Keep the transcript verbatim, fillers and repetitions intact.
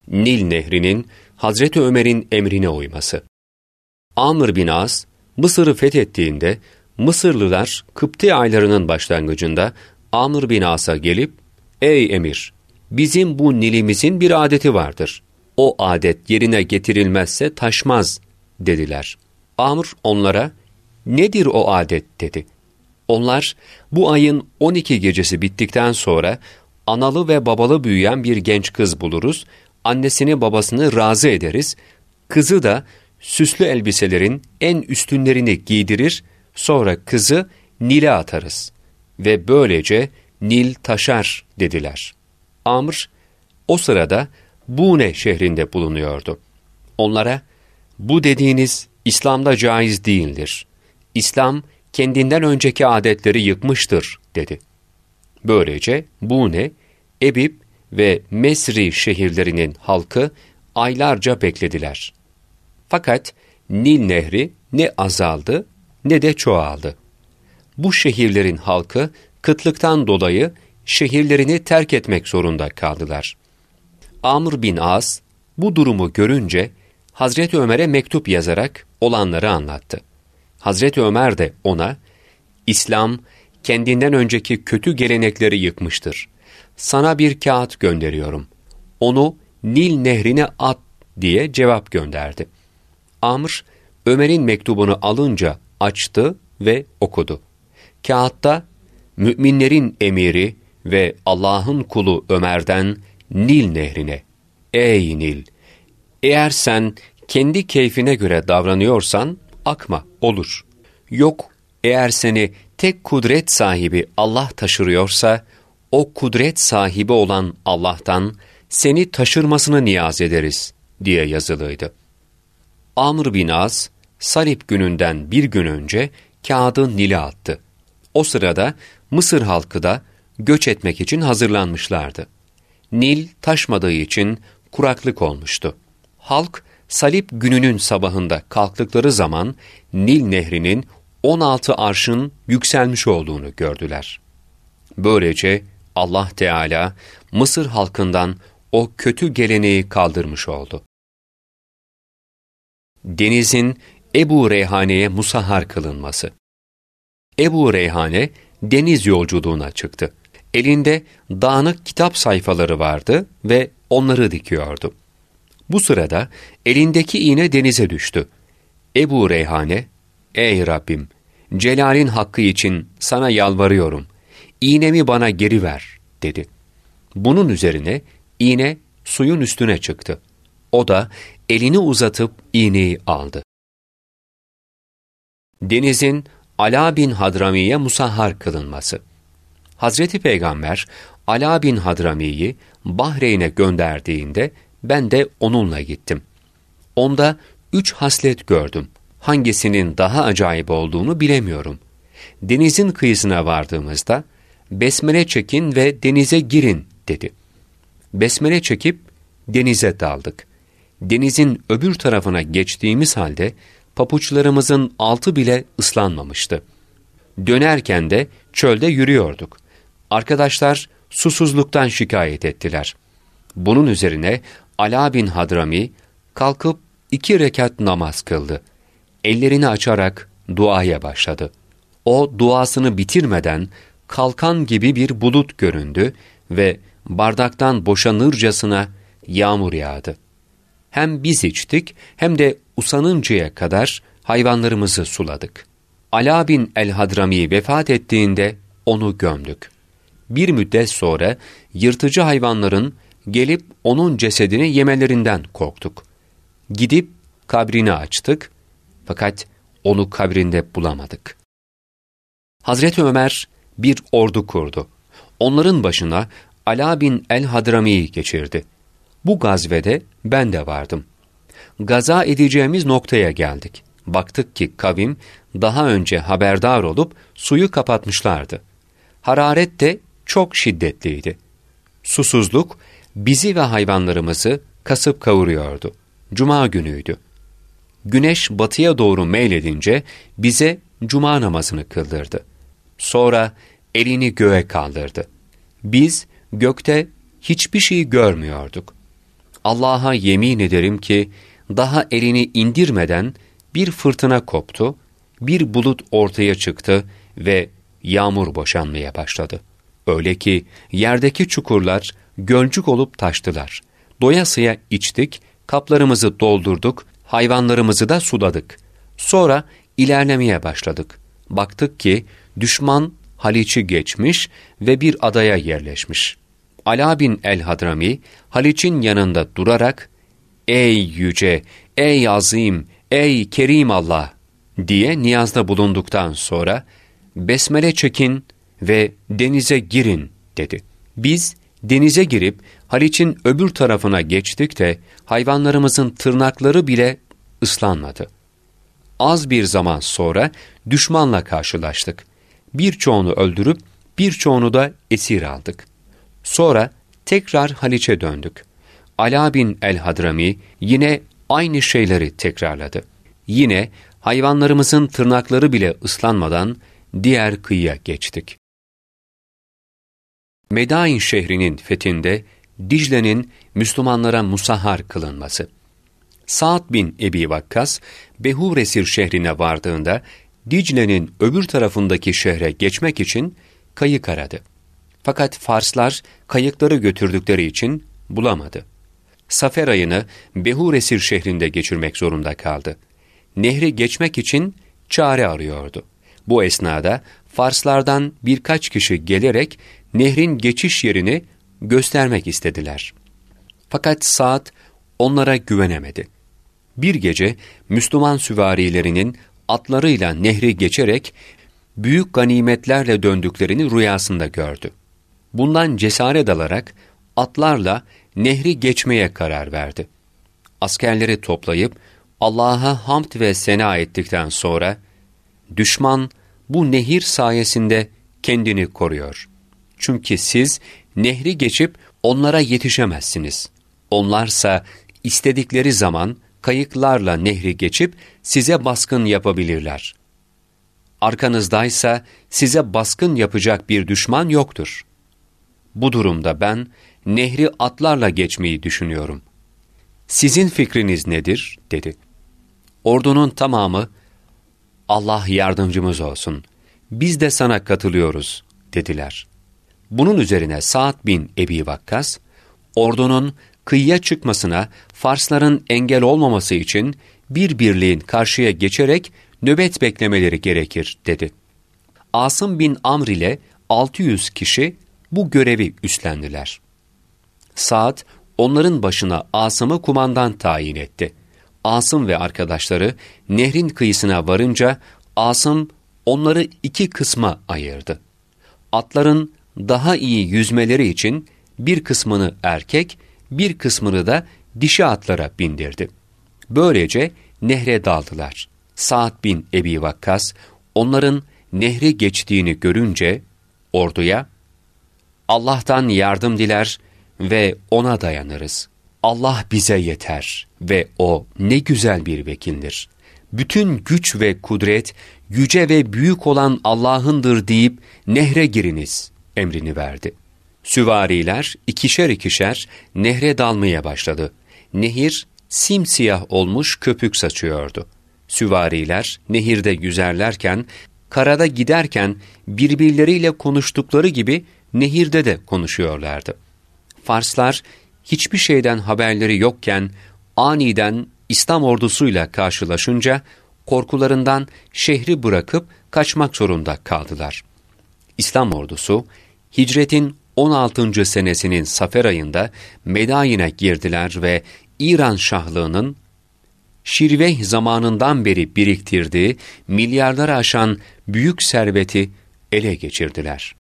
Nil Nehri'nin Hazreti Ömer'in emrine uyması. Amr bin As, Mısır'ı fethettiğinde, Mısırlılar Kıpti aylarının başlangıcında Amr bin As'a gelip, ''Ey emir, bizim bu Nil'imizin bir adeti vardır. O adet yerine getirilmezse taşmaz.'' dediler. Amr onlara, ''Nedir o adet?'' dedi. Onlar, bu ayın on iki gecesi bittikten sonra analı ve babalı büyüyen bir genç kız buluruz, annesini babasını razı ederiz, kızı da süslü elbiselerin en üstünlerini giydirir, sonra kızı Nil'e atarız ve böylece Nil taşar dediler. Amr, o sırada Bune şehrinde bulunuyordu. Onlara, bu dediğiniz İslam'da caiz değildir. İslam, kendinden önceki adetleri yıkmıştır, dedi. Böylece Bune, Ebib ve Mesri şehirlerinin halkı aylarca beklediler. Fakat Nil Nehri ne azaldı ne de çoğaldı. Bu şehirlerin halkı kıtlıktan dolayı şehirlerini terk etmek zorunda kaldılar. Amr bin As bu durumu görünce Hazreti Ömer'e mektup yazarak olanları anlattı. Hazreti Ömer de ona, İslam kendinden önceki kötü gelenekleri yıkmıştır. Sana bir kağıt gönderiyorum. Onu Nil Nehri'ne at diye cevap gönderdi. Amr, Ömer'in mektubunu alınca açtı ve okudu. Kağıtta, müminlerin emiri ve Allah'ın kulu Ömer'den Nil Nehri'ne, ''Ey Nil, eğer sen kendi keyfine göre davranıyorsan akma, olur. Yok, eğer seni tek kudret sahibi Allah taşırıyorsa, o kudret sahibi olan Allah'tan seni taşırmasını niyaz ederiz.'' diye yazılıydı. Amr bin As, Salip gününden bir gün önce kağıdı Nil'e attı. O sırada Mısır halkı da göç etmek için hazırlanmışlardı. Nil taşmadığı için kuraklık olmuştu. Halk, Salip gününün sabahında kalktıkları zaman Nil Nehri'nin on altı arşın yükselmiş olduğunu gördüler. Böylece Allah Teala Mısır halkından o kötü geleneği kaldırmış oldu. Denizin Ebu Reyhane'ye musahhar kılınması. Ebu Reyhane deniz yolculuğuna çıktı. Elinde dağınık kitap sayfaları vardı ve onları dikiyordu. Bu sırada elindeki iğne denize düştü. Ebu Reyhane, ''Ey Rabbim, Celal'in hakkı için sana yalvarıyorum, iğnemi bana geri ver.'' dedi. Bunun üzerine iğne suyun üstüne çıktı. O da elini uzatıp iğneyi aldı. Denizin Ala bin Hadrami'ye musahhar kılınması. Hazreti Peygamber Ala bin Hadrami'yi Bahreyn'e gönderdiğinde ben de onunla gittim. Onda üç haslet gördüm. Hangisinin daha acayip olduğunu bilemiyorum. Denizin kıyısına vardığımızda, besmele çekin ve denize girin dedi. Besmele çekip denize daldık. Denizin öbür tarafına geçtiğimiz halde papuçlarımızın altı bile ıslanmamıştı. Dönerken de çölde yürüyorduk. Arkadaşlar susuzluktan şikayet ettiler. Bunun üzerine Ala bin Hadrami kalkıp iki rekat namaz kıldı. Ellerini açarak duaya başladı. O duasını bitirmeden kalkan gibi bir bulut göründü ve bardaktan boşanırcasına yağmur yağdı. Hem biz içtik hem de usanıncaya kadar hayvanlarımızı suladık. Ala bin el-Hadrami vefat ettiğinde onu gömdük. Bir müddet sonra yırtıcı hayvanların gelip onun cesedini yemelerinden korktuk. Gidip kabrini açtık fakat onu kabrinde bulamadık. Hazreti Ömer bir ordu kurdu. Onların başına Ala bin el-Hadrami'yi geçirdi. Bu gazvede ben de vardım. Gaza edeceğimiz noktaya geldik. Baktık ki kavim daha önce haberdar olup suyu kapatmışlardı. Hararet de çok şiddetliydi. Susuzluk bizi ve hayvanlarımızı kasıp kavuruyordu. Cuma günüydü. Güneş batıya doğru meyledince bize cuma namazını kıldırdı. Sonra elini göğe kaldırdı. Biz gökte hiçbir şey görmüyorduk. Allah'a yemin ederim ki daha elini indirmeden bir fırtına koptu, bir bulut ortaya çıktı ve yağmur boşanmaya başladı. Öyle ki yerdeki çukurlar gölcük olup taştılar. Doyasıya içtik, kaplarımızı doldurduk, hayvanlarımızı da suladık. Sonra ilerlemeye başladık. Baktık ki düşman Haliç'i geçmiş ve bir adaya yerleşmiş. Ala bin el-Hadrami, Haliç'in yanında durarak, ''Ey yüce, ey azim, ey kerim Allah!'' diye niyazda bulunduktan sonra, ''Besmele çekin ve denize girin.'' dedi. Biz denize girip Haliç'in öbür tarafına geçtik de hayvanlarımızın tırnakları bile ıslanmadı. Az bir zaman sonra düşmanla karşılaştık. Birçoğunu öldürüp birçoğunu da esir aldık. Sonra tekrar Haliç'e döndük. Ala bin el-Hadrami yine aynı şeyleri tekrarladı. Yine hayvanlarımızın tırnakları bile ıslanmadan diğer kıyıya geçtik. Medain şehrinin fethinde Dicle'nin Müslümanlara musahhar kılınması. Sa'd bin Ebi Vakkas, Behuresir şehrine vardığında Dicle'nin öbür tarafındaki şehre geçmek için kayık aradı. Fakat Farslar kayıkları götürdükleri için bulamadı. Safer ayını Behuresir şehrinde geçirmek zorunda kaldı. Nehri geçmek için çare arıyordu. Bu esnada Farslardan birkaç kişi gelerek nehrin geçiş yerini göstermek istediler. Fakat Sa'd onlara güvenemedi. Bir gece Müslüman süvarilerinin atlarıyla nehri geçerek büyük ganimetlerle döndüklerini rüyasında gördü. Bundan cesaret alarak atlarla nehri geçmeye karar verdi. Askerleri toplayıp Allah'a hamd ve sena ettikten sonra, düşman bu nehir sayesinde kendini koruyor. Çünkü siz nehri geçip onlara yetişemezsiniz. Onlarsa istedikleri zaman kayıklarla nehri geçip size baskın yapabilirler. Arkanızdaysa size baskın yapacak bir düşman yoktur. Bu durumda ben nehri atlarla geçmeyi düşünüyorum. Sizin fikriniz nedir? Dedi. Ordunun tamamı, Allah yardımcımız olsun, biz de sana katılıyoruz dediler. Bunun üzerine Sa'd bin Ebi Vakkas, ordunun kıyıya çıkmasına Farsların engel olmaması için bir birliğin karşıya geçerek nöbet beklemeleri gerekir dedi. Asım bin Amr ile altı yüz kişi bu görevi üstlendiler. Sa'd onların başına Asım'ı kumandan tayin etti. Asım ve arkadaşları nehrin kıyısına varınca Asım onları iki kısma ayırdı. Atların daha iyi yüzmeleri için bir kısmını erkek, bir kısmını da dişi atlara bindirdi. Böylece nehre daldılar. Sa'd bin Ebi Vakkas onların nehri geçtiğini görünce orduya, Allah'tan yardım diler ve ona dayanırız. Allah bize yeter ve O ne güzel bir vekildir. Bütün güç ve kudret yüce ve büyük olan Allah'ındır deyip nehre giriniz emrini verdi. Süvariler ikişer ikişer nehre dalmaya başladı. Nehir simsiyah olmuş köpük saçıyordu. Süvariler nehirde yüzerlerken, karada giderken birbirleriyle konuştukları gibi nehirde de konuşuyorlardı. Farslar hiçbir şeyden haberleri yokken aniden İslam ordusuyla karşılaşınca korkularından şehri bırakıp kaçmak zorunda kaldılar. İslam ordusu hicretin on altıncı senesinin Safer ayında Medain'e girdiler ve İran Şahlığı'nın Şirveh zamanından beri biriktirdiği milyarları aşan büyük serveti ele geçirdiler.